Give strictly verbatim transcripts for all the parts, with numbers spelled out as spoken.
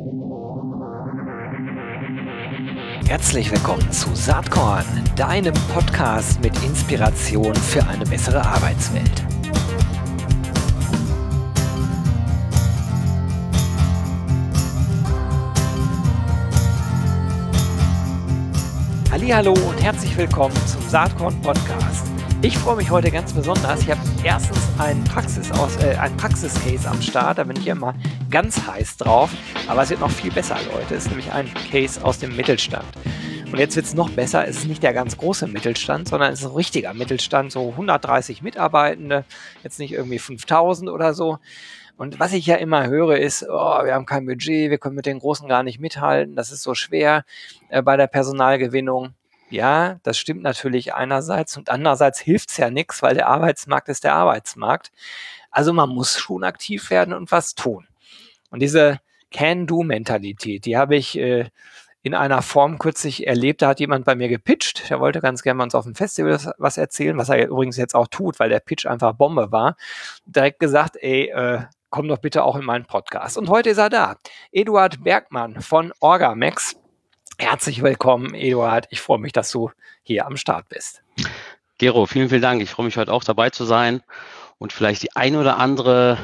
Herzlich willkommen zu Saatkorn, deinem Podcast mit Inspiration für eine bessere Arbeitswelt. Hallihallo und herzlich willkommen zum Saatkorn Podcast. Ich freue mich heute ganz besonders. Ich habe erstens einen Praxis aus, äh, einen Praxiscase am Start. Da bin ich immer ganz heiß drauf. Aber es wird noch viel besser, Leute. Es ist nämlich ein Case aus dem Mittelstand. Und jetzt wird es noch besser. Es ist nicht der ganz große Mittelstand, sondern es ist ein richtiger Mittelstand. So hundertdreißig Mitarbeitende. Jetzt nicht irgendwie fünftausend oder so. Und was ich ja immer höre ist, oh, wir haben kein Budget, wir können mit den Großen gar nicht mithalten. Das ist so schwer äh, bei der Personalgewinnung. Ja, das stimmt natürlich einerseits und andererseits hilft es ja nichts, weil der Arbeitsmarkt ist der Arbeitsmarkt. Also man muss schon aktiv werden und was tun. Und diese Can-Do-Mentalität, die habe ich äh, in einer Form kürzlich erlebt. Da hat jemand bei mir gepitcht. Der wollte ganz gerne mal uns auf dem Festival was erzählen, was er übrigens jetzt auch tut, weil der Pitch einfach Bombe war. Direkt gesagt, ey, äh, komm doch bitte auch in meinen Podcast. Und heute ist er da. Eduard Bergmann von Orgamax. Herzlich willkommen, Eduard. Ich freue mich, dass du hier am Start bist. Gero, vielen, vielen Dank. Ich freue mich heute auch dabei zu sein und vielleicht die ein oder andere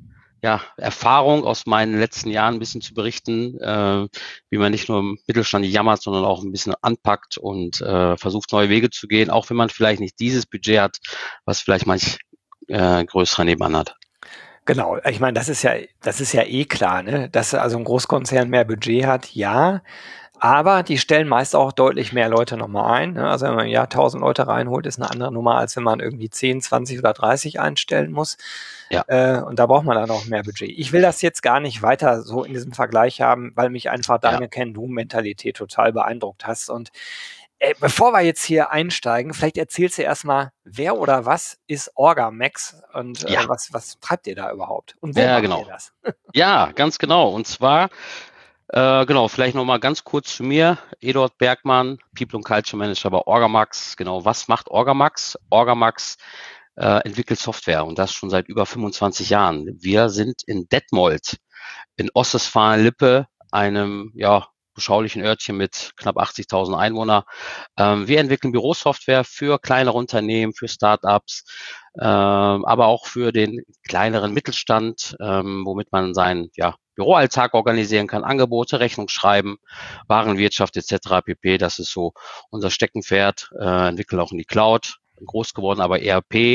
ja, Erfahrung aus meinen letzten Jahren ein bisschen zu berichten, äh, wie man nicht nur im Mittelstand jammert, sondern auch ein bisschen anpackt und äh, versucht, neue Wege zu gehen, auch wenn man vielleicht nicht dieses Budget hat, was vielleicht manch äh, größerer nebenan hat. Genau, ich meine, das ist ja, das ist ja eh klar, ne? Dass also ein Großkonzern mehr Budget hat, ja. Aber die stellen meist auch deutlich mehr Leute nochmal ein. Ne? Also wenn man im Jahr tausend Leute reinholt, ist eine andere Nummer, als wenn man irgendwie zehn, zwanzig oder dreißig einstellen muss. Ja. Äh, und da braucht man dann auch mehr Budget. Ich will das jetzt gar nicht weiter so in diesem Vergleich haben, weil mich einfach deine Ja. Can-Do-Mentalität total beeindruckt hast. Und äh, bevor wir jetzt hier einsteigen, vielleicht erzählst du erstmal, wer oder was ist Orgamax und äh, Ja. was, was treibt ihr da überhaupt? Und wo Ja, macht genau. ihr das? Ja, ganz genau. Und zwar Äh, genau, vielleicht nochmal ganz kurz zu mir. Eduard Bergmann, People and Culture Manager bei Orgamax. Genau, was macht Orgamax? Orgamax äh, entwickelt Software und das schon seit über fünfundzwanzig Jahren. Wir sind in Detmold, in Ostwestfalen-Lippe, einem ja, beschaulichen Örtchen mit knapp achtzigtausend Einwohnern. Ähm, wir entwickeln Bürosoftware für kleinere Unternehmen, für Startups, ähm, aber auch für den kleineren Mittelstand, ähm, womit man seinen ja, Büroalltag organisieren kann, Angebote, Rechnung schreiben, Warenwirtschaft et cetera pp. Das ist so unser Steckenpferd, äh, entwickeln auch in die Cloud, groß geworden, aber E R P.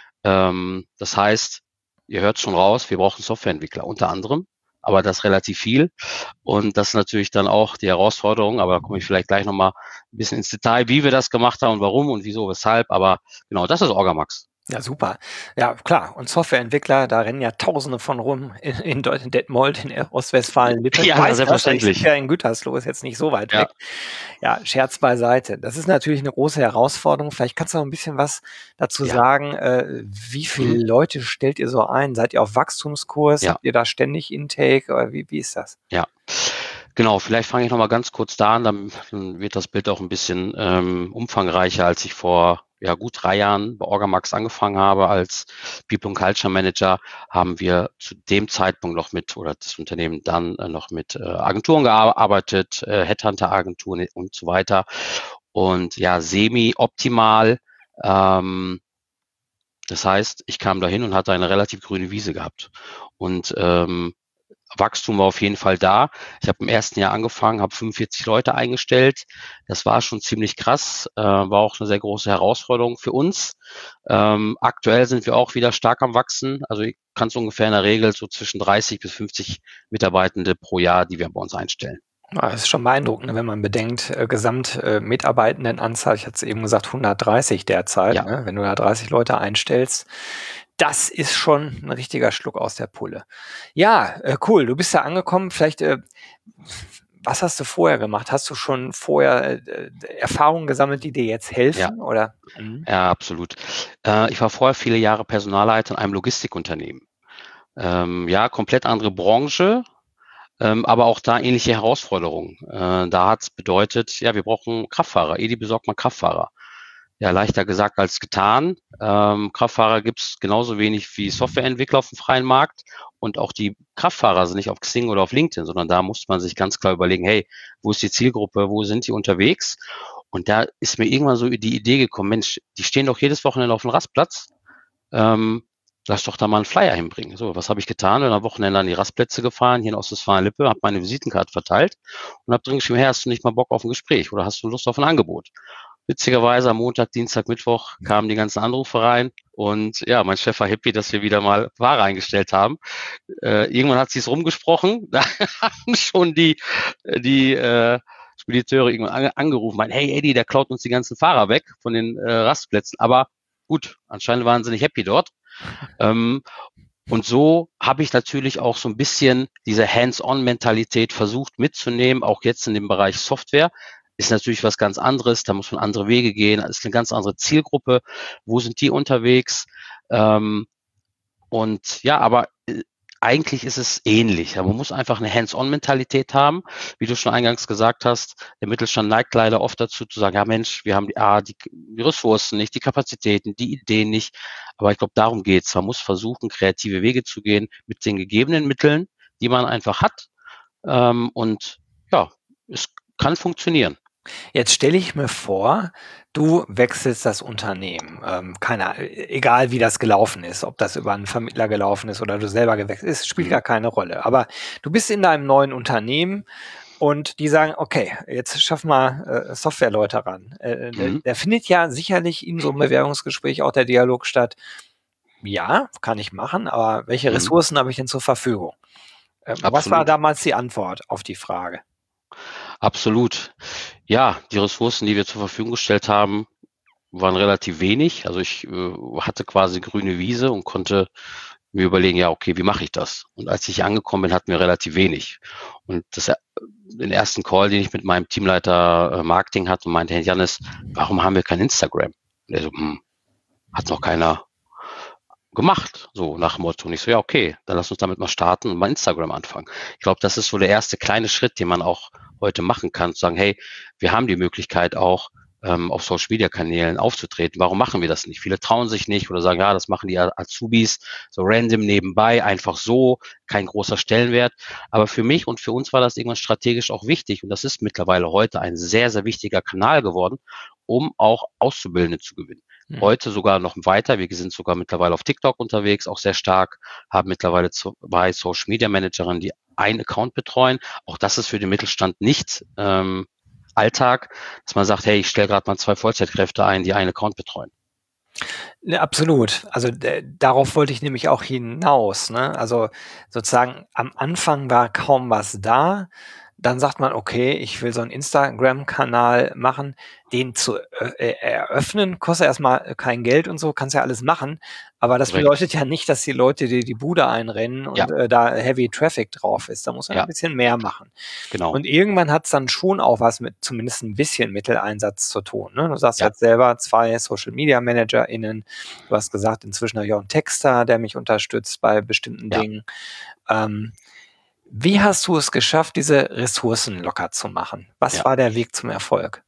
Ähm, das heißt, ihr hört schon raus, wir brauchen Softwareentwickler unter anderem, aber das relativ viel. Und das ist natürlich dann auch die Herausforderung, aber da komme ich vielleicht gleich nochmal ein bisschen ins Detail, wie wir das gemacht haben und warum und wieso, weshalb. Aber genau, das ist Orgamax. Ja, super. Ja, klar. Und Softwareentwickler, da rennen ja Tausende von rum in, in, Deut- in Detmold, in Ostwestfalen-Lippe. Ja, Ich weiß das, selbstverständlich. ich bin ja in Gütersloh, ist jetzt nicht so weit Ja. weg. Ja, Scherz beiseite. Das ist natürlich eine große Herausforderung. Vielleicht kannst du noch ein bisschen was dazu Ja. sagen. Äh, wie viele Mhm. Leute stellt ihr so ein? Seid ihr auf Wachstumskurs? Ja. Habt ihr da ständig Intake? Oder wie, wie ist das? Ja. Genau, vielleicht fange ich nochmal ganz kurz da an, dann wird das Bild auch ein bisschen ähm, umfangreicher, als ich vor ja, gut drei Jahren bei Orgamax angefangen habe als People and Culture Manager, haben wir zu dem Zeitpunkt noch mit, oder das Unternehmen dann äh, noch mit äh, Agenturen gearbeitet, äh, Headhunter-Agenturen und so weiter. Und ja, semi-optimal. Ähm, das heißt, ich kam dahin und hatte eine relativ grüne Wiese gehabt. Und ähm, Wachstum war auf jeden Fall da. Ich habe im ersten Jahr angefangen, habe fünfundvierzig Leute eingestellt. Das war schon ziemlich krass, äh, war auch eine sehr große Herausforderung für uns. Ähm, aktuell sind wir auch wieder stark am Wachsen. Also ich kann es ungefähr in der Regel so zwischen dreißig bis fünfzig Mitarbeitende pro Jahr, die wir bei uns einstellen. Ja, das ist schon beeindruckend, wenn man bedenkt, äh, Gesamt äh, Mitarbeitendenanzahl, ich hatte es eben gesagt, hundertdreißig derzeit. Ja. Ne? Wenn du da dreißig Leute einstellst, das ist schon ein richtiger Schluck aus der Pulle. Ja, äh, cool, du bist da angekommen. Vielleicht, äh, was hast du vorher gemacht? Hast du schon vorher äh, Erfahrungen gesammelt, die dir jetzt helfen? Ja. Oder? Mhm. Ja, absolut. Äh, ich war vorher viele Jahre Personalleiter in einem Logistikunternehmen. Ähm, ja, komplett andere Branche, ähm, aber auch da ähnliche Herausforderungen. Äh, da hat es bedeutet, ja, wir brauchen Kraftfahrer. Edi besorgt mal Kraftfahrer. ja, leichter gesagt als getan. Ähm, Kraftfahrer gibt es genauso wenig wie Softwareentwickler auf dem freien Markt. Und auch die Kraftfahrer sind nicht auf Xing oder auf LinkedIn, sondern da muss man sich ganz klar überlegen, hey, wo ist die Zielgruppe, wo sind die unterwegs? Und da ist mir irgendwann so die Idee gekommen, Mensch, die stehen doch jedes Wochenende auf dem Rastplatz. Ähm, lass doch da mal einen Flyer hinbringen. So, was habe ich getan? Bin am Wochenende an die Rastplätze gefahren, hier in Ostwestfalen-Lippe, habe meine Visitenkarte verteilt und habe drin geschrieben, hey, hast du nicht mal Bock auf ein Gespräch oder hast du Lust auf ein Angebot? Witzigerweise am Montag, Dienstag, Mittwoch kamen die ganzen Anrufe rein und ja, mein Chef war happy, dass wir wieder mal Ware eingestellt haben. Äh, irgendwann hat sich's rumgesprochen, da haben schon die, die äh, Spediteure irgendwann ange angerufen, meinen, hey Eddie, der klaut uns die ganzen Fahrer weg von den äh, Rastplätzen. Aber gut, anscheinend waren sie nicht happy dort. Ähm, und so habe ich natürlich auch so ein bisschen diese Hands-on-Mentalität versucht mitzunehmen, auch jetzt in dem Bereich Software. Ist natürlich was ganz anderes, da muss man andere Wege gehen, das ist eine ganz andere Zielgruppe, wo sind die unterwegs? Ähm, und ja, aber äh, eigentlich ist es ähnlich. Aber man muss einfach eine Hands-on-Mentalität haben. Wie du schon eingangs gesagt hast, der Mittelstand neigt leider oft dazu zu sagen, ja Mensch, wir haben die, ah, die, die Ressourcen nicht, die Kapazitäten, die Ideen nicht. Aber ich glaube, darum geht's. Man muss versuchen, kreative Wege zu gehen mit den gegebenen Mitteln, die man einfach hat. Ähm, und ja, es kann funktionieren. Jetzt stelle ich mir vor, du wechselst das Unternehmen. Ähm, keine, egal wie das gelaufen ist, ob das über einen Vermittler gelaufen ist oder du selber gewechselt ist, spielt Mhm. gar keine Rolle. Aber du bist in deinem neuen Unternehmen und die sagen, okay, jetzt schaff mal äh, Softwareleute ran. Äh, der, Mhm. der findet ja sicherlich in so einem Bewerbungsgespräch auch der Dialog statt. Ja, kann ich machen, aber welche Mhm. Ressourcen habe ich denn zur Verfügung? Ähm, was war Absolut. damals die Antwort auf die Frage? Absolut. Ja, die Ressourcen, die wir zur Verfügung gestellt haben, waren relativ wenig. Also ich äh, hatte quasi grüne Wiese und konnte mir überlegen, ja, okay, wie mache ich das? Und als ich angekommen bin, hatten wir relativ wenig. Und das, äh, den ersten Call, den ich mit meinem Teamleiter äh, Marketing hatte, meinte, Herr Jannis, warum haben wir kein Instagram? Und er so, hm, hat noch keiner gemacht, so nach dem Motto. Und ich so, ja, okay, dann lass uns damit mal starten und mal Instagram anfangen. Ich glaube, das ist so der erste kleine Schritt, den man auch heute machen kann, zu sagen, hey, wir haben die Möglichkeit auch, ähm, auf Social Media Kanälen aufzutreten. Warum machen wir das nicht? Viele trauen sich nicht oder sagen, ja, das machen die Azubis so random nebenbei, einfach so, kein großer Stellenwert. Aber für mich und für uns war das irgendwann strategisch auch wichtig und das ist mittlerweile heute ein sehr, sehr wichtiger Kanal geworden, um auch Auszubildende zu gewinnen. Hm. Heute sogar noch weiter. Wir sind sogar mittlerweile auf TikTok unterwegs, auch sehr stark, haben mittlerweile zwei Social Media Managerinnen, die einen Account betreuen. Auch das ist für den Mittelstand nicht ähm, Alltag, dass man sagt, hey, ich stelle gerade mal zwei Vollzeitkräfte ein, die einen Account betreuen. Ne, absolut. Also d darauf wollte ich nämlich auch hinaus, ne? Also sozusagen am Anfang war kaum was da. Dann sagt man: „Okay, ich will so 'n Instagram-Kanal machen.“ Den zu ö äh, eröffnen kostet erst mal kein Geld und so, kannst ja alles machen. Aber das Korrekt. bedeutet ja nicht, dass die Leute dir die Bude einrennen Ja, und, äh, da Heavy Traffic drauf ist. Da muss man ja 'n ja, bisschen mehr machen. genau. Und irgendwann hat's dann schon auch was mit zumindest 'n bisschen Mitteleinsatz zu tun, ne? Du sagst Ja, jetzt selber zwei Social Media ManagerInnen. Du hast gesagt, inzwischen habe ich auch 'n Texter, der mich unterstützt bei bestimmten ja, Dingen. Ähm, wie hast du es geschafft, diese Ressourcen locker zu machen? Was ja. war der Weg zum Erfolg?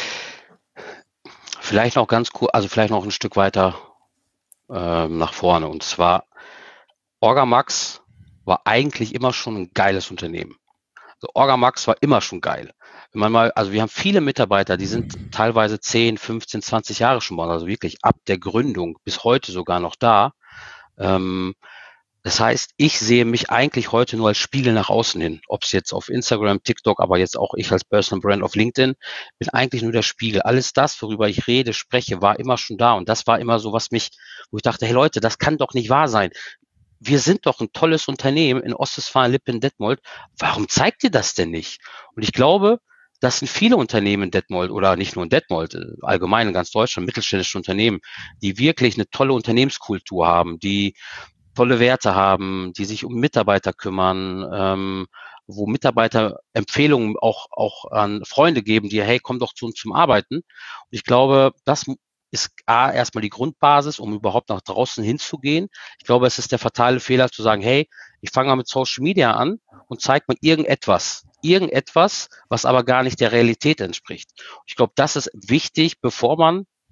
Vielleicht noch ganz kurz, also vielleicht noch ein Stück weiter ähm, nach vorne. Und zwar, Orgamax war eigentlich immer schon ein geiles Unternehmen. Also Orgamax war immer schon geil. Wenn man mal, also wir haben viele Mitarbeiter, die sind teilweise zehn, fünfzehn, zwanzig Jahre schon bei uns, also wirklich ab der Gründung bis heute sogar noch da. Ähm, das heißt, ich sehe mich eigentlich heute nur als Spiegel nach außen hin. Ob es jetzt auf Instagram, TikTok, aber jetzt auch ich als Personal Brand auf LinkedIn, bin eigentlich nur der Spiegel. Alles das, worüber ich rede, spreche, war immer schon da. Und das war immer so, was mich, wo ich dachte, hey Leute, das kann doch nicht wahr sein. Wir sind doch ein tolles Unternehmen in Ostwestfalen-Lippe in Detmold. Warum zeigt ihr das denn nicht? Und ich glaube, das sind viele Unternehmen in Detmold oder nicht nur in Detmold, äh, allgemein in ganz Deutschland, mittelständische Unternehmen, die wirklich eine tolle Unternehmenskultur haben, die tolle Werte haben, die sich um Mitarbeiter kümmern, ähm, wo Mitarbeiter Empfehlungen auch, auch an Freunde geben, die, hey, komm doch zu uns zum Arbeiten. Und ich glaube, das ist A, erstmal die Grundbasis, um überhaupt nach draußen hinzugehen. Ich glaube, es ist der fatale Fehler zu sagen, hey, ich fange mal mit Social Media an und zeige mal irgendetwas. Irgendetwas, was aber gar nicht der Realität entspricht. Ich glaube, das ist wichtig, bevor man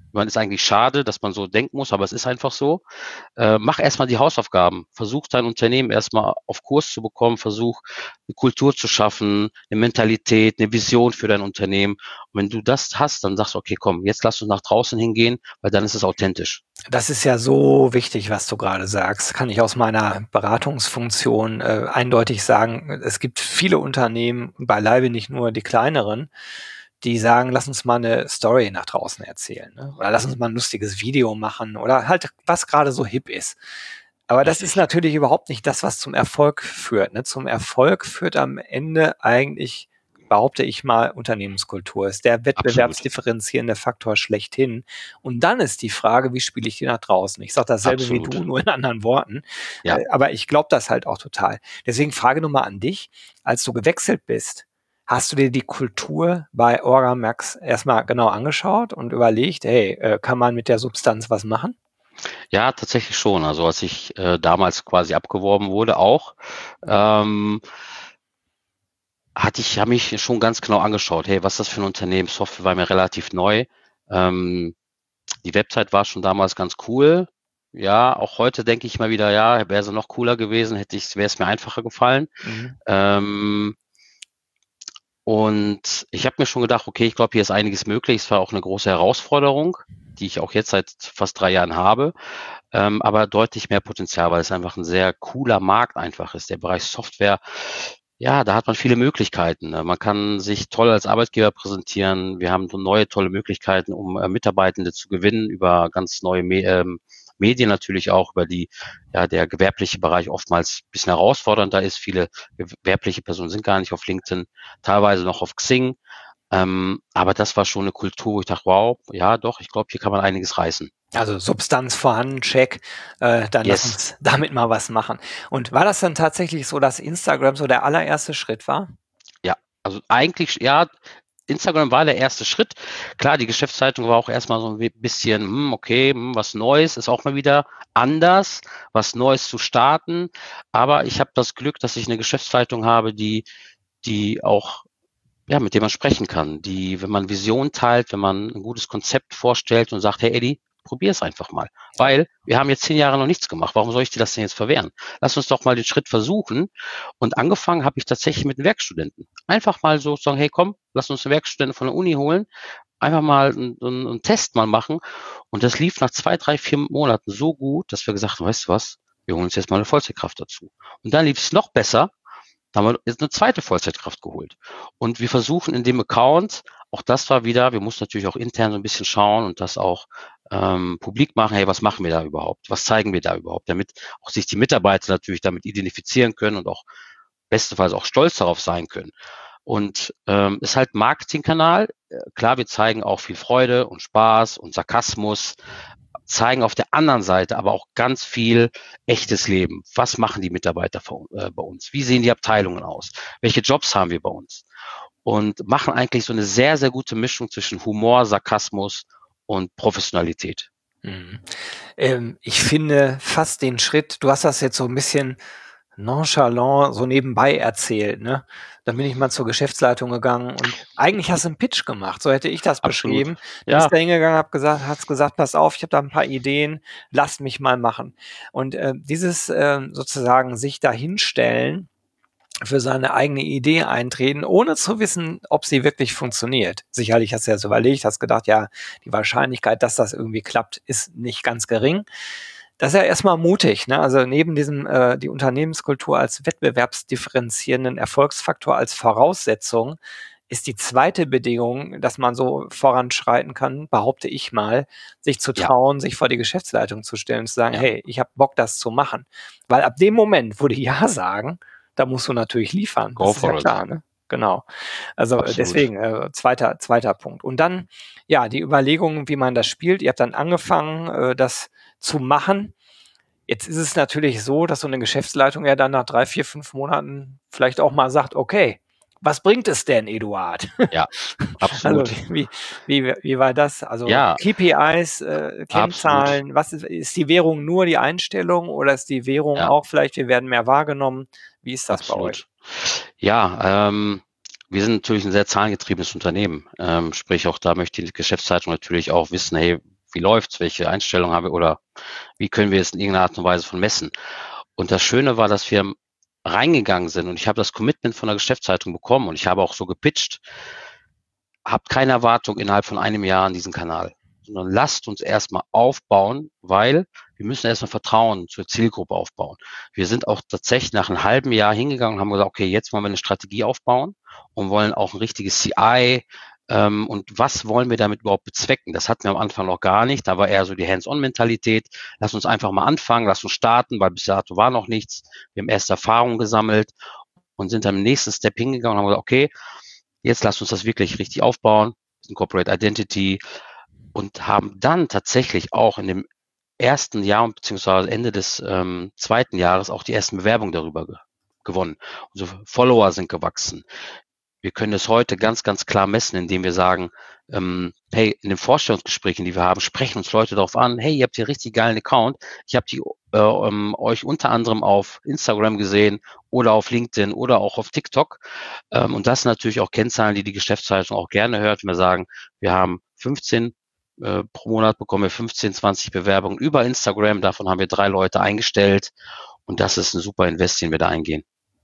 Man ist eigentlich schade, dass man so denken muss, aber es ist einfach so. Äh, mach erstmal die Hausaufgaben. Versuch dein Unternehmen erstmal auf Kurs zu bekommen. Versuch eine Kultur zu schaffen, eine Mentalität, eine Vision für dein Unternehmen. Und wenn du das hast, dann sagst du, okay, komm, jetzt lass uns nach draußen hingehen, weil dann ist es authentisch. Das ist ja so wichtig, was du gerade sagst. Kann ich aus meiner Beratungsfunktion äh, eindeutig sagen. Es gibt viele Unternehmen, beileibe nicht nur die kleineren, die sagen, lass uns mal eine Story nach draußen erzählen, ne? Oder lass uns mal ein lustiges Video machen oder halt, was gerade so hip ist. Aber das ist Richtig. natürlich überhaupt nicht das, was zum Erfolg führt, ne? Zum Erfolg führt am Ende eigentlich, behaupte ich mal, Unternehmenskultur. Ist der Absolut. wettbewerbsdifferenzierende Faktor schlechthin. Und dann ist die Frage, wie spiele ich die nach draußen? Ich sage dasselbe wie du, Absolut. nur in anderen Worten. Ja. Äh, aber ich glaube das halt auch total. Deswegen Frage nochmal an dich, als du gewechselt bist, hast du dir die Kultur bei Orgamax erstmal genau angeschaut und überlegt, hey, äh, kann man mit der Substanz was machen? Ja, tatsächlich schon. Also als ich äh, damals quasi abgeworben wurde, auch, ähm, hatte ich, habe mich schon ganz genau angeschaut, hey, was ist das für ein Unternehmen? Software war mir relativ neu. Ähm, die Website war schon damals ganz cool. Ja, auch heute denke ich mal wieder, ja, wäre sie noch cooler gewesen, hätte ich, wäre es mir einfacher gefallen. Mhm. Ähm, und ich habe mir schon gedacht, okay, ich glaube, hier ist einiges möglich. Es war auch eine große Herausforderung, die ich auch jetzt seit fast drei Jahren habe, ähm, aber deutlich mehr Potenzial, weil es einfach ein sehr cooler Markt einfach ist. Der Bereich Software, ja, da hat man viele Möglichkeiten. Ne? Man kann sich toll als Arbeitgeber präsentieren. Wir haben so neue tolle Möglichkeiten, um äh, Mitarbeitende zu gewinnen über ganz neue Me ähm, Medien natürlich auch, über die ja der gewerbliche Bereich oftmals ein bisschen herausfordernder ist. Viele gewerbliche Personen sind gar nicht auf LinkedIn, teilweise noch auf Xing. Ähm, aber das war schon eine Kultur, wo ich dachte, wow, ja doch, ich glaube, hier kann man einiges reißen. Also Substanz vorhanden, check, äh, dann lass Yes. uns damit mal was machen. Und war das dann tatsächlich so, dass Instagram so der allererste Schritt war? Ja, also eigentlich, ja, Instagram war der erste Schritt. Klar, die Geschäftszeitung war auch erstmal so ein bisschen, hm, okay, hm, was Neues, ist auch mal wieder anders, was Neues zu starten. Aber ich habe das Glück, dass ich eine Geschäftszeitung habe, die, die auch, ja, mit dem man sprechen kann, die, wenn man Vision teilt, wenn man ein gutes Konzept vorstellt und sagt, hey Eddie, probier es einfach mal. Weil wir haben jetzt zehn Jahre noch nichts gemacht. Warum soll ich dir das denn jetzt verwehren? Lass uns doch mal den Schritt versuchen. Und angefangen habe ich tatsächlich mit einem Werkstudenten. Einfach mal so sagen, hey komm, lass uns einen Werkstudenten von der Uni holen. Einfach mal einen, einen, einen Test mal machen. Und das lief nach zwei, drei, vier Monaten so gut, dass wir gesagt haben, weißt du was, wir holen uns jetzt mal eine Vollzeitkraft dazu. Und dann lief es noch besser. Da haben wir jetzt eine zweite Vollzeitkraft geholt. Und wir versuchen in dem Account, auch das war wieder, wir mussten natürlich auch intern so ein bisschen schauen und das auch ähm, publik machen, hey, was machen wir da überhaupt? Was zeigen wir da überhaupt? Damit auch sich die Mitarbeiter natürlich damit identifizieren können und auch bestenfalls auch stolz darauf sein können. Und ähm, ist halt Marketingkanal. Klar, wir zeigen auch viel Freude und Spaß und Sarkasmus, zeigen auf der anderen Seite aber auch ganz viel echtes Leben. Was machen die Mitarbeiter bei uns? Wie sehen die Abteilungen aus? Welche Jobs haben wir bei uns? Und machen eigentlich so eine sehr, sehr gute Mischung zwischen Humor, Sarkasmus und Professionalität. Mhm. Ähm, ich finde fast den Schritt, du hast das jetzt so ein bisschen nonchalant so nebenbei erzählt, ne? Dann bin ich mal zur Geschäftsleitung gegangen und eigentlich hast du einen Pitch gemacht, so hätte ich das Absolut. beschrieben. Du bist Ja, da hingegangen, habe gesagt hast gesagt: „Pass auf, ich habe da ein paar Ideen, lasst mich mal machen.“ Und, äh, dieses, ähm, sozusagen sich dahinstellen, für seine eigene Idee eintreten, ohne zu wissen, ob sie wirklich funktioniert. Sicherlich hast du ja so überlegt, hast gedacht, ja, die Wahrscheinlichkeit, dass das irgendwie klappt, ist nicht ganz gering. Das ist ja erstmal mutig, ne? Also neben diesem äh, die Unternehmenskultur als wettbewerbsdifferenzierenden Erfolgsfaktor als Voraussetzung ist die zweite Bedingung, dass man so voranschreiten kann, behaupte ich mal, sich zu ja, trauen, sich vor die Geschäftsleitung zu stellen und zu sagen, ja, hey, ich habe Bock, das zu machen. Weil ab dem Moment, wo die Ja sagen, da musst du natürlich liefern. go Das ist ja for it. klar, ne? Genau. Also äh, Absolut. deswegen, äh, zweiter, zweiter Punkt. Und dann, ja, die Überlegungen, wie man das spielt. Ihr habt dann angefangen, äh, das zu machen. Jetzt ist es natürlich so, dass so eine Geschäftsleitung ja dann nach drei, vier, fünf Monaten vielleicht auch mal sagt, okay, was bringt es denn, Eduard? Ja, Also absolut. wie, wie, wie war das? Also Ja, K P Is, äh, absolut. Kennzahlen, was ist, ist die Währung nur die Einstellung oder ist die Währung Ja, auch vielleicht, wir werden mehr wahrgenommen? Wie ist das bei euch? absolut. Ja, ähm, wir sind natürlich ein sehr zahlengetriebenes Unternehmen. Ähm, sprich, auch da möchte die Geschäftsleitung natürlich auch wissen, hey, wie läuft's, welche Einstellungen haben wir oder wie können wir es in irgendeiner Art und Weise von messen. Und das Schöne war, dass wir reingegangen sind und ich habe das Commitment von der Geschäftsleitung bekommen und ich habe auch so gepitcht, habt keine Erwartung innerhalb von einem Jahr an diesen Kanal, sondern lasst uns erstmal aufbauen, weil wir müssen erstmal Vertrauen zur Zielgruppe aufbauen. Wir sind auch tatsächlich nach einem halben Jahr hingegangen und haben gesagt, okay, jetzt wollen wir eine Strategie aufbauen und wollen auch ein richtiges C I ähm, und was wollen wir damit überhaupt bezwecken? Das hatten wir am Anfang noch gar nicht, da war eher so die Hands-on-Mentalität. Lass uns einfach mal anfangen, lass uns starten, weil bis dato war noch nichts. Wir haben erste Erfahrungen gesammelt und sind dann im nächsten Step hingegangen und haben gesagt, okay, jetzt lasst uns das wirklich richtig aufbauen, Corporate Identity und haben dann tatsächlich auch in dem ersten Jahr beziehungsweise Ende des ähm, zweiten Jahres auch die ersten Bewerbungen darüber ge gewonnen. Unsere Follower sind gewachsen. Wir können es heute ganz, ganz klar messen, indem wir sagen, ähm, hey, in den Vorstellungsgesprächen, die wir haben, sprechen uns Leute darauf an, hey, ihr habt hier richtig geilen Account. Ich habe die äh, ähm, euch unter anderem auf Instagram gesehen oder auf LinkedIn oder auch auf TikTok. Ähm, und das sind natürlich auch Kennzahlen, die die Geschäftsleitung auch gerne hört, wenn wir sagen, wir haben fünfzehn äh, pro Monat bekommen wir fünfzehn, zwanzig Bewerbungen über Instagram. Davon haben wir drei Leute eingestellt. Und das ist ein super Invest, den wir da eingehen.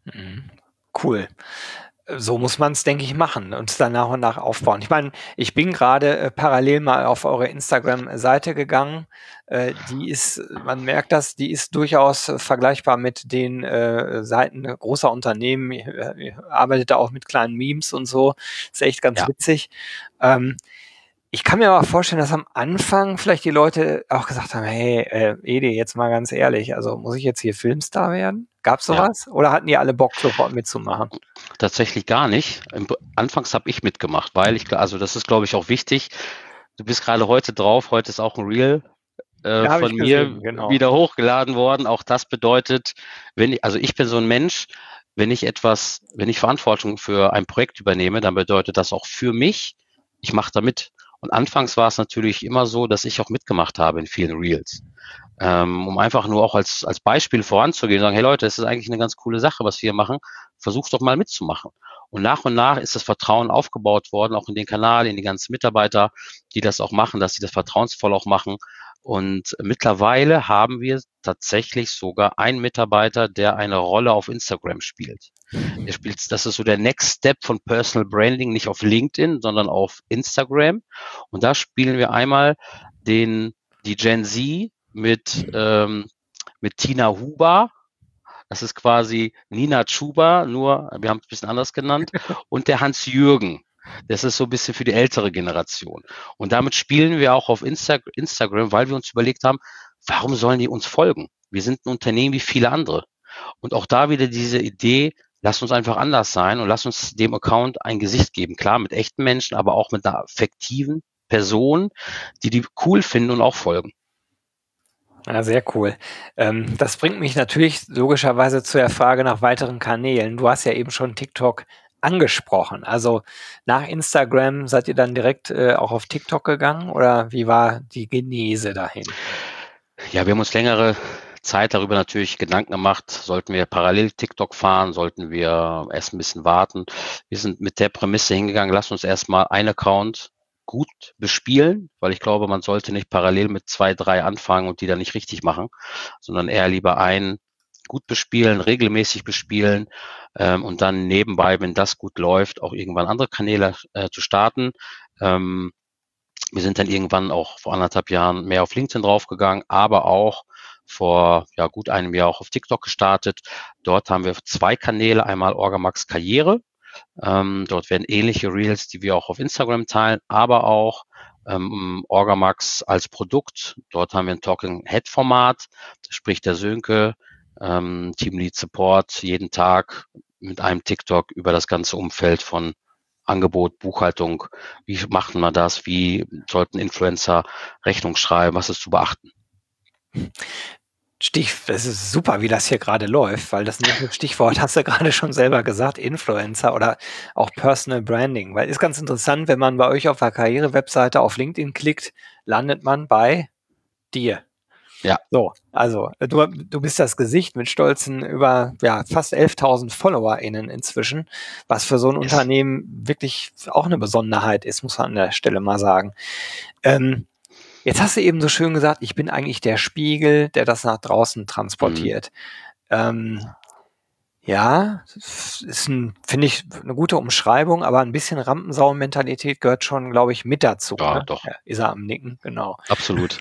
Cool. So muss man es, denke ich, machen und dann nach und nach aufbauen. Ich meine, ich bin gerade äh, parallel mal auf eure Instagram-Seite gegangen. Äh, die ist, man merkt das, die ist durchaus äh, vergleichbar mit den äh, Seiten großer Unternehmen. Ihr, ihr arbeitet da auch mit kleinen Memes und so. Ist echt ganz Ja. witzig. Ähm, Ich kann mir aber vorstellen, dass am Anfang vielleicht die Leute auch gesagt haben, hey, äh, Edi, jetzt mal ganz ehrlich, also muss ich jetzt hier Filmstar werden? Gab's sowas? Ja. Oder hatten die alle Bock, sofort mitzumachen? Tatsächlich gar nicht. Anfangs habe ich mitgemacht, weil ich, also das ist, glaube ich, auch wichtig. Du bist gerade heute drauf, heute ist auch ein Reel äh, Ja, von ich mir gesehen, genau. wieder hochgeladen worden. Auch das bedeutet, wenn ich, also ich bin so ein Mensch, wenn ich etwas, wenn ich Verantwortung für ein Projekt übernehme, dann bedeutet das auch für mich, ich mache da mit. Und anfangs war es natürlich immer so, dass ich auch mitgemacht habe in vielen Reels. Ähm, um einfach nur auch als, als Beispiel voranzugehen und sagen, hey Leute, das ist eigentlich eine ganz coole Sache, was wir hier machen. Versucht doch mal mitzumachen. Und nach und nach ist das Vertrauen aufgebaut worden, auch in den Kanal, in die ganzen Mitarbeiter, die das auch machen, dass sie das vertrauensvoll auch machen. Und mittlerweile haben wir tatsächlich sogar einen Mitarbeiter, der eine Rolle auf Instagram spielt. Er spielt, das ist so der Next Step von Personal Branding, nicht auf LinkedIn, sondern auf Instagram. Und da spielen wir einmal den, die Gen Z mit, ähm, mit Tina Huber. Das ist quasi Nina Chuba, nur wir haben es ein bisschen anders genannt. Und der Hans Jürgen. Das ist so ein bisschen für die ältere Generation. Und damit spielen wir auch auf Insta Instagram, weil wir uns überlegt haben, warum sollen die uns folgen? Wir sind ein Unternehmen wie viele andere. Und auch da wieder diese Idee, lass uns einfach anders sein und lass uns dem Account ein Gesicht geben. Klar, mit echten Menschen, aber auch mit einer fiktiven Person, die die cool finden und auch folgen. Ja, sehr cool. Ähm, das bringt mich natürlich logischerweise zu der Frage nach weiteren Kanälen. Du hast ja eben schon TikTok angesprochen. Also nach Instagram seid ihr dann direkt äh, auch auf TikTok gegangen oder wie war die Genese dahin? Ja, wir haben uns längere Zeit darüber natürlich Gedanken gemacht, sollten wir parallel TikTok fahren, sollten wir erst ein bisschen warten. Wir sind mit der Prämisse hingegangen, lass uns erstmal einen Account gut bespielen, weil ich glaube, man sollte nicht parallel mit zwei, drei anfangen und die dann nicht richtig machen, sondern eher lieber einen gut bespielen, regelmäßig bespielen ähm, und dann nebenbei, wenn das gut läuft, auch irgendwann andere Kanäle äh, zu starten. Ähm, wir sind dann irgendwann auch vor anderthalb Jahren mehr auf LinkedIn draufgegangen, aber auch vor ja, gut einem Jahr auch auf TikTok gestartet. Dort haben wir zwei Kanäle, einmal Orgamax Karriere. Ähm, dort werden ähnliche Reels, die wir auch auf Instagram teilen, aber auch ähm, Orgamax als Produkt. Dort haben wir ein Talking Head Format. Da spricht der Sönke, ähm, Teamlead Support, jeden Tag mit einem TikTok über das ganze Umfeld von Angebot, Buchhaltung. Wie macht man das? Wie sollten Influencer Rechnung schreiben? Was ist zu beachten? Stich, das ist super, wie das hier gerade läuft, weil das nächste Stichwort hast du gerade schon selber gesagt, Influencer oder auch Personal Branding. Weil ist ganz interessant, wenn man bei euch auf der Karriere-Webseite auf LinkedIn klickt, landet man bei dir. Ja. So, also du, du bist das Gesicht mit stolzen über ja, fast elftausend FollowerInnen inzwischen, was für so ein yes. Unternehmen wirklich auch eine Besonderheit ist, muss man an der Stelle mal sagen. Ähm, Jetzt hast du eben so schön gesagt, ich bin eigentlich der Spiegel, der das nach draußen transportiert. Mhm. Ähm, ja, ist ein, finde ich, eine gute Umschreibung, aber ein bisschen Rampensau-Mentalität gehört schon, glaube ich, mit dazu. Ja, Ne? doch. Ja, ist er am Nicken, genau. Absolut.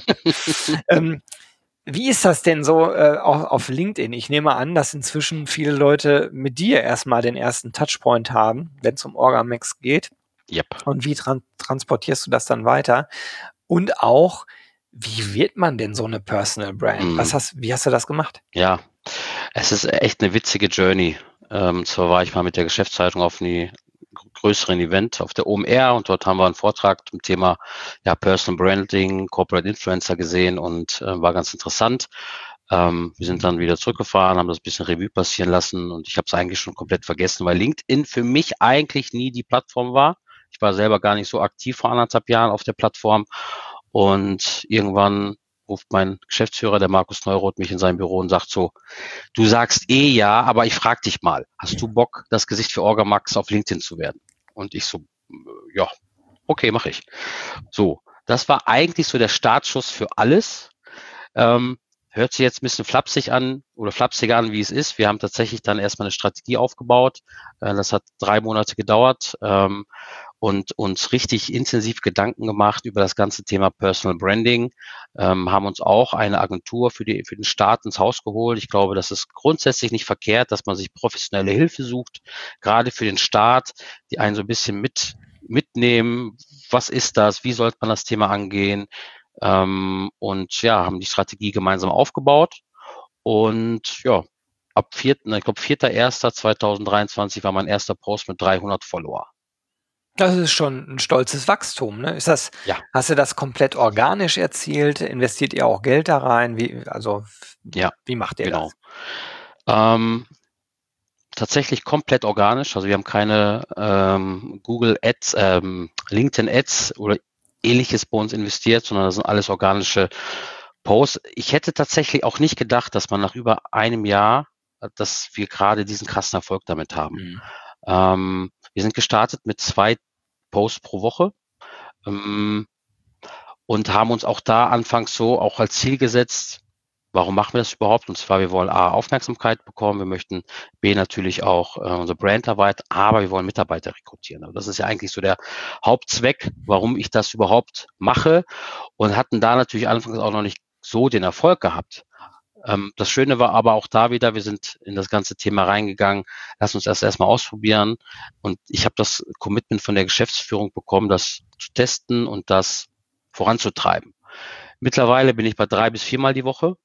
ähm, Wie ist das denn so äh, auch auf LinkedIn? Ich nehme an, dass inzwischen viele Leute mit dir erstmal den ersten Touchpoint haben, wenn es um Orgamax geht. Yep. Und wie tran- transportierst du das dann weiter? Und auch, wie wird man denn so eine Personal Brand? Mhm. Was hast, wie hast du das gemacht? Ja, es ist echt eine witzige Journey. Ähm, zwar war ich mal mit der Geschäftsleitung auf einem größeren Event auf der O M R und dort haben wir einen Vortrag zum Thema ja, Personal Branding, Corporate Influencer gesehen und äh, war ganz interessant. Ähm, wir sind dann wieder zurückgefahren, haben das ein bisschen Revue passieren lassen und ich habe es eigentlich schon komplett vergessen, weil LinkedIn für mich eigentlich nie die Plattform war. Ich war selber gar nicht so aktiv vor anderthalb Jahren auf der Plattform und irgendwann ruft mein Geschäftsführer, der Markus Neuroth, mich in sein Büro und sagt so, du sagst eh ja, aber ich frage dich mal, hast du Bock, das Gesicht für Orgamax auf LinkedIn zu werden? Und ich so, ja, okay, mache ich. So, das war eigentlich so der Startschuss für alles. Ähm, hört sich jetzt ein bisschen flapsig an oder flapsiger an, wie es ist. Wir haben tatsächlich dann erstmal eine Strategie aufgebaut. Äh, das hat drei Monate gedauert. Ähm, und uns richtig intensiv Gedanken gemacht über das ganze Thema Personal Branding, ähm, haben uns auch eine Agentur für, die, für den Start ins Haus geholt. Ich glaube, das ist grundsätzlich nicht verkehrt, dass man sich professionelle Hilfe sucht, gerade für den Start, die einen so ein bisschen mit, mitnehmen. Was ist das? Wie sollte man das Thema angehen? Ähm, und ja, haben die Strategie gemeinsam aufgebaut und ja, ab vierten, ich glaube vierter erster zweitausenddreiundzwanzig war mein erster Post mit dreihundert Follower. Das ist schon ein stolzes Wachstum, ne? Ist das, Ja. hast du das komplett organisch erzielt? Investiert ihr auch Geld da rein? Wie, also, Ja, wie macht ihr genau. das? Ähm, tatsächlich komplett organisch. Also wir haben keine ähm, Google Ads, ähm, LinkedIn Ads oder ähnliches bei uns investiert, sondern das sind alles organische Posts. Ich hätte tatsächlich auch nicht gedacht, dass man nach über einem Jahr, dass wir gerade diesen krassen Erfolg damit haben. Mhm. Ähm, wir sind gestartet mit zwei Posts pro Woche. Ähm, und haben uns auch da anfangs so auch als Ziel gesetzt, warum machen wir das überhaupt? Und zwar, wir wollen A, Aufmerksamkeit bekommen, wir möchten B, natürlich auch äh, unsere Brand erweitern, aber wir wollen Mitarbeiter rekrutieren. Also das ist ja eigentlich so der Hauptzweck, warum ich das überhaupt mache und hatten da natürlich anfangs auch noch nicht so den Erfolg gehabt. Ähm, das Schöne war aber auch da wieder, wir sind in das ganze Thema reingegangen, lass uns das erstmal ausprobieren und ich habe das Commitment von der Geschäftsführung bekommen, das zu testen und das voranzutreiben. Mittlerweile bin ich bei drei bis viermal die Woche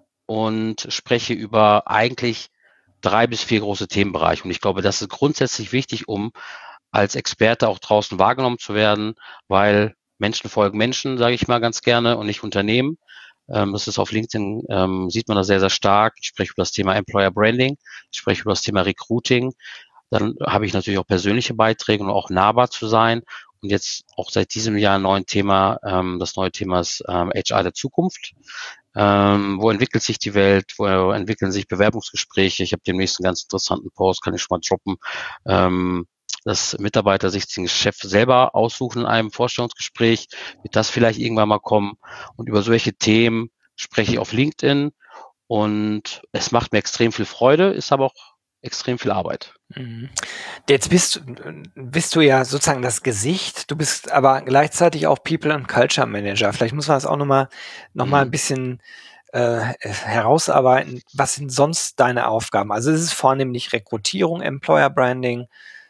und spreche über eigentlich drei bis vier große Themenbereiche. Und ich glaube, das ist grundsätzlich wichtig, um als Experte auch draußen wahrgenommen zu werden, weil Menschen folgen Menschen, sage ich mal ganz gerne, und nicht Unternehmen. Ähm, das ist auf LinkedIn, ähm, sieht man das sehr, sehr stark. Ich spreche über das Thema Employer Branding, ich spreche über das Thema Recruiting. Dann habe ich natürlich auch persönliche Beiträge und auch nahbar zu sein. Und jetzt auch seit diesem Jahr ein neues Thema. Ähm, das neue Thema ist ähm, H R der Zukunft. Ähm, wo entwickelt sich die Welt? Wo entwickeln sich Bewerbungsgespräche? Ich habe demnächst einen ganz interessanten Post, kann ich schon mal droppen. Ähm, dass Mitarbeiter sich den Chef selber aussuchen in einem Vorstellungsgespräch. Wird das vielleicht irgendwann mal kommen? Und über solche Themen spreche ich auf LinkedIn. Und es macht mir extrem viel Freude, ist aber auch extrem viel Arbeit. Jetzt bist, bist du ja sozusagen das Gesicht, du bist aber gleichzeitig auch People and Culture Manager. Vielleicht muss man das auch nochmal noch mal ein bisschen äh, herausarbeiten. Was sind sonst deine Aufgaben? Also es ist vornehmlich Rekrutierung, Employer Branding,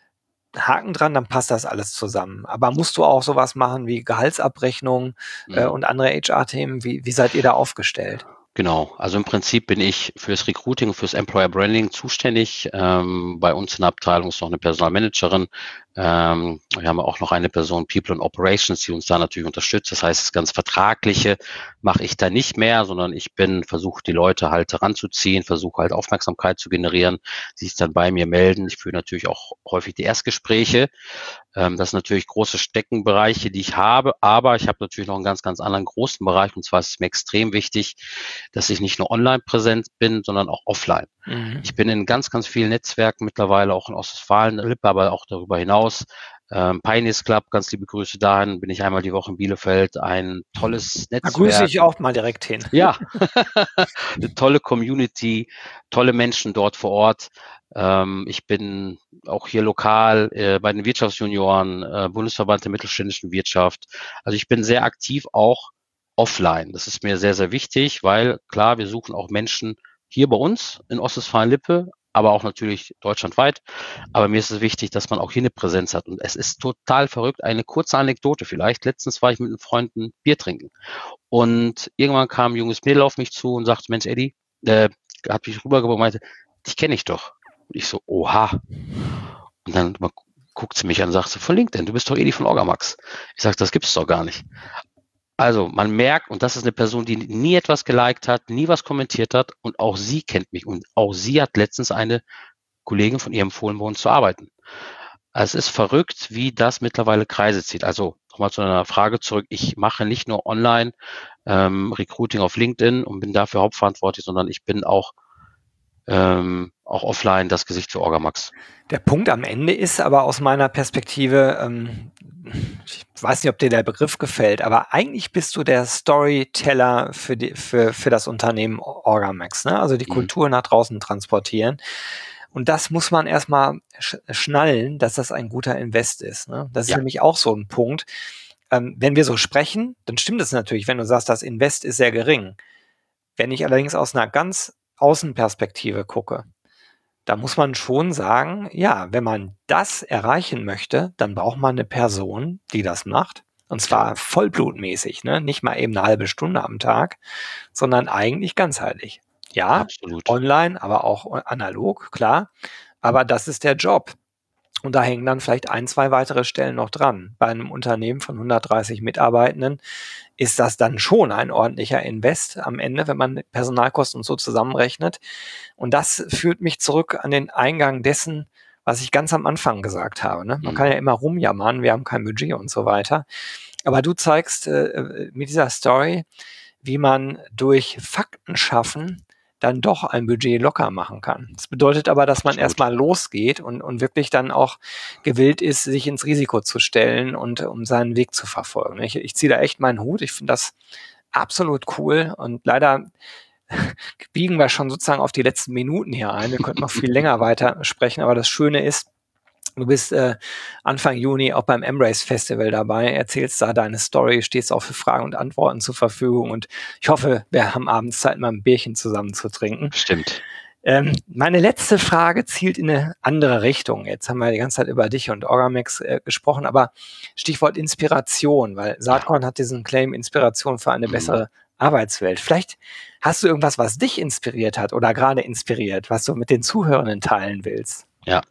Haken dran, dann passt das alles zusammen. Aber musst du auch sowas machen wie Gehaltsabrechnung äh, und andere H R-Themen? Wie, wie seid ihr da aufgestellt? Genau, also im Prinzip bin ich fürs Recruiting und fürs Employer Branding zuständig. Ähm, bei uns in der Abteilung ist noch eine Personalmanagerin. Ähm, wir haben auch noch eine Person People and Operations, die uns da natürlich unterstützt. Das heißt, das ganz Vertragliche mache ich da nicht mehr, sondern ich bin, versuche die Leute halt heranzuziehen, versuche halt Aufmerksamkeit zu generieren, die sich dann bei mir melden. Ich führe natürlich auch häufig die Erstgespräche. Ähm, das sind natürlich große Steckenbereiche, die ich habe, aber ich habe natürlich noch einen ganz, ganz anderen großen Bereich, und zwar ist es mir extrem wichtig, dass ich nicht nur online präsent bin, sondern auch offline. Mhm. Ich bin in ganz, ganz vielen Netzwerken mittlerweile, auch in Ostwestfalen, Lippe, aber auch darüber hinaus. Ähm, Pioneers Club, ganz liebe Grüße dahin, bin ich einmal die Woche in Bielefeld. Ein tolles Da grüße Netzwerk. ich auch mal direkt hin. Ja, eine tolle Community, tolle Menschen dort vor Ort. Ähm, ich bin auch hier lokal äh, bei den Wirtschaftsjunioren, äh, Bundesverband der mittelständischen Wirtschaft. Also ich bin sehr aktiv auch offline. Das ist mir sehr, sehr wichtig, weil klar, wir suchen auch Menschen hier bei uns in Ostwestfalen-Lippe, aber auch natürlich deutschlandweit. Aber mir ist es wichtig, dass man auch hier eine Präsenz hat. Und es ist total verrückt. Eine kurze Anekdote vielleicht. Letztens war ich mit einem Freund ein Bier trinken. Und irgendwann kam ein junges Mädel auf mich zu und sagte, Mensch, Eddie, äh, hat mich rübergebracht und meinte, dich kenne ich doch. Und ich so, oha. Und dann guckt sie mich an und sagt, von LinkedIn, du bist doch Eddie von Orgamax. Ich sage, das gibt's doch gar nicht. Also man merkt, und das ist eine Person, die nie etwas geliked hat, nie was kommentiert hat, und auch sie kennt mich. Und auch sie hat letztens eine Kollegin von ihr empfohlen, bei uns zu arbeiten. Also es ist verrückt, wie das mittlerweile Kreise zieht. Also nochmal zu einer Frage zurück. Ich mache nicht nur online ähm, Recruiting auf LinkedIn und bin dafür hauptverantwortlich, sondern ich bin auch, ähm, auch offline das Gesicht für Orgamax. Der Punkt am Ende ist aber aus meiner Perspektive, ähm, ich weiß nicht, ob dir der Begriff gefällt, aber eigentlich bist du der Storyteller für, die, für, für das Unternehmen Orgamax, ne? Also die Mhm. Kultur nach draußen transportieren. Und das muss man erstmal sch schnallen, dass das ein guter Invest ist, ne? Das ist Ja. nämlich auch so ein Punkt. Ähm, wenn wir so sprechen, dann stimmt es natürlich, wenn du sagst, das Invest ist sehr gering. Wenn ich allerdings aus einer ganz Außenperspektive gucke, da muss man schon sagen, ja, wenn man das erreichen möchte, dann braucht man eine Person, die das macht. Und zwar vollblutmäßig, ne? Nicht mal eben eine halbe Stunde am Tag, sondern eigentlich ganzheitlich. Ja, Absolut. online, aber auch analog, klar. Aber das ist der Job. Und da hängen dann vielleicht ein, zwei weitere Stellen noch dran. Bei einem Unternehmen von hundertdreißig Mitarbeitenden ist das dann schon ein ordentlicher Invest am Ende, wenn man Personalkosten und so zusammenrechnet. Und das führt mich zurück an den Eingang dessen, was ich ganz am Anfang gesagt habe. Ne? Man Mhm. kann ja immer rumjammern, wir haben kein Budget und so weiter. Aber du zeigst äh, mit dieser Story, wie man durch Fakten schaffen dann doch ein Budget locker machen kann. Das bedeutet aber, dass man Absolut. erstmal losgeht und, und wirklich dann auch gewillt ist, sich ins Risiko zu stellen und um seinen Weg zu verfolgen. Ich, ich ziehe da echt meinen Hut. Ich finde das absolut cool und leider biegen wir schon sozusagen auf die letzten Minuten hier ein. Wir könnten noch viel länger weiter sprechen, aber das Schöne ist, du bist äh, Anfang Juni auch beim Embrace Festival dabei, erzählst da deine Story, stehst auch für Fragen und Antworten zur Verfügung und ich hoffe, wir haben abends Zeit, mal ein Bierchen zusammen zu trinken. Stimmt. Ähm, meine letzte Frage zielt in eine andere Richtung. Jetzt haben wir die ganze Zeit über dich und Orgamax äh, gesprochen, aber Stichwort Inspiration, weil Saatkorn hat diesen Claim Inspiration für eine Mhm. bessere Arbeitswelt. Vielleicht hast du irgendwas, was dich inspiriert hat oder gerade inspiriert, was du mit den Zuhörenden teilen willst. Ja.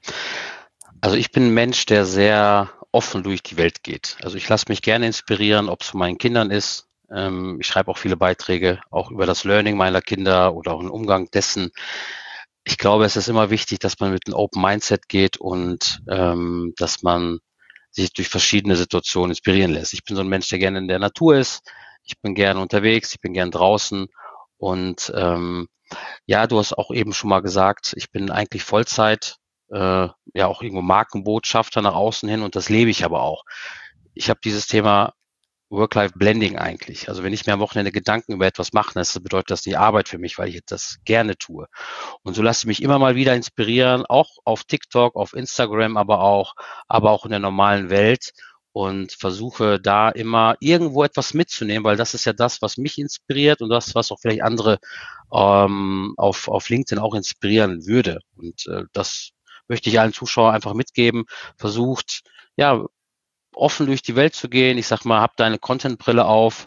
Also ich bin ein Mensch, der sehr offen durch die Welt geht. Also ich lasse mich gerne inspirieren, ob es von meinen Kindern ist. Ähm, ich schreibe auch viele Beiträge, auch über das Learning meiner Kinder oder auch den Umgang dessen. Ich glaube, es ist immer wichtig, dass man mit einem Open Mindset geht und ähm, dass man sich durch verschiedene Situationen inspirieren lässt. Ich bin so ein Mensch, der gerne in der Natur ist. Ich bin gerne unterwegs, ich bin gerne draußen. Und ähm, ja, du hast auch eben schon mal gesagt, ich bin eigentlich Vollzeit, äh, ja auch irgendwo Markenbotschafter nach außen hin und das lebe ich aber auch. Ich habe dieses Thema Work-Life-Blending eigentlich. Also wenn ich mir am Wochenende Gedanken über etwas mache, das bedeutet das die Arbeit für mich, weil ich das gerne tue. Und so lasse ich mich immer mal wieder inspirieren, auch auf TikTok, auf Instagram, aber auch, aber auch in der normalen Welt und versuche da immer irgendwo etwas mitzunehmen, weil das ist ja das, was mich inspiriert und das, was auch vielleicht andere ähm, auf, auf LinkedIn auch inspirieren würde. Und äh, das möchte ich allen Zuschauern einfach mitgeben. Versucht, ja, offen durch die Welt zu gehen. Ich sag mal, hab deine Content-Brille auf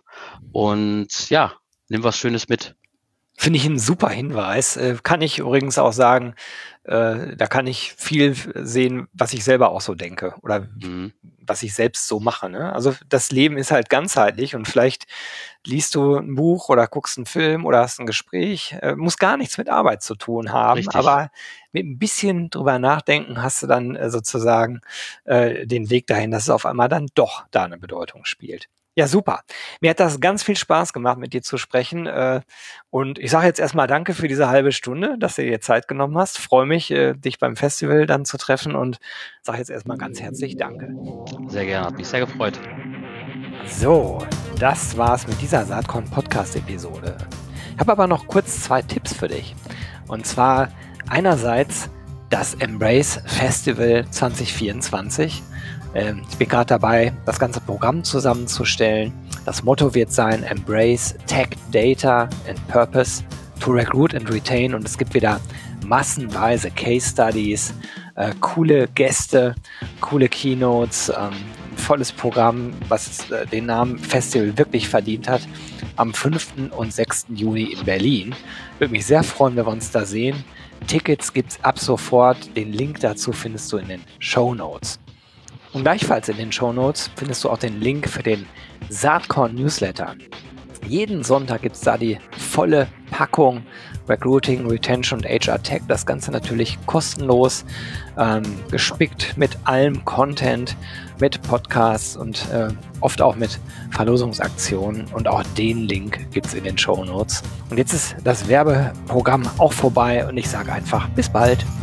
und ja, nimm was Schönes mit. Finde ich einen super Hinweis. Äh, kann ich übrigens auch sagen, äh, da kann ich viel sehen, was ich selber auch so denke oder Mhm. was ich selbst so mache. Ne? Also das Leben ist halt ganzheitlich und vielleicht liest du ein Buch oder guckst einen Film oder hast ein Gespräch. Äh, muss gar nichts mit Arbeit zu tun haben, Richtig. aber mit ein bisschen drüber nachdenken hast du dann äh, sozusagen äh, den Weg dahin, dass es auf einmal dann doch da eine Bedeutung spielt. Ja, super. Mir hat das ganz viel Spaß gemacht, mit dir zu sprechen. Äh, und ich sage jetzt erstmal danke für diese halbe Stunde, dass du dir Zeit genommen hast. Freue mich, äh, dich beim Festival dann zu treffen und sage jetzt erstmal ganz herzlich danke. Sehr gerne, hat mich sehr gefreut. So, das war's mit dieser Saatkorn-Podcast-Episode. Ich habe aber noch kurz zwei Tipps für dich. Und zwar einerseits das Embrace Festival zwanzig vierundzwanzig. Ähm, ich bin gerade dabei, das ganze Programm zusammenzustellen. Das Motto wird sein: Embrace Tech, Data and Purpose to Recruit and Retain. Und es gibt wieder massenweise Case Studies, äh, coole Gäste, coole Keynotes, ähm, ein volles Programm, was äh, den Namen Festival wirklich verdient hat. Am fünften und sechsten Juni in Berlin. Würde mich sehr freuen, wenn wir uns da sehen. Tickets gibt's ab sofort. Den Link dazu findest du in den Shownotes. Und gleichfalls in den Shownotes findest du auch den Link für den Saatkorn Newsletter. Jeden Sonntag gibt es da die volle Packung Recruiting, Retention und H R Tech. Das Ganze natürlich kostenlos, ähm, gespickt mit allem Content, mit Podcasts und äh, oft auch mit Verlosungsaktionen. Und auch den Link gibt es in den Shownotes. Und jetzt ist das Werbeprogramm auch vorbei und ich sage einfach bis bald.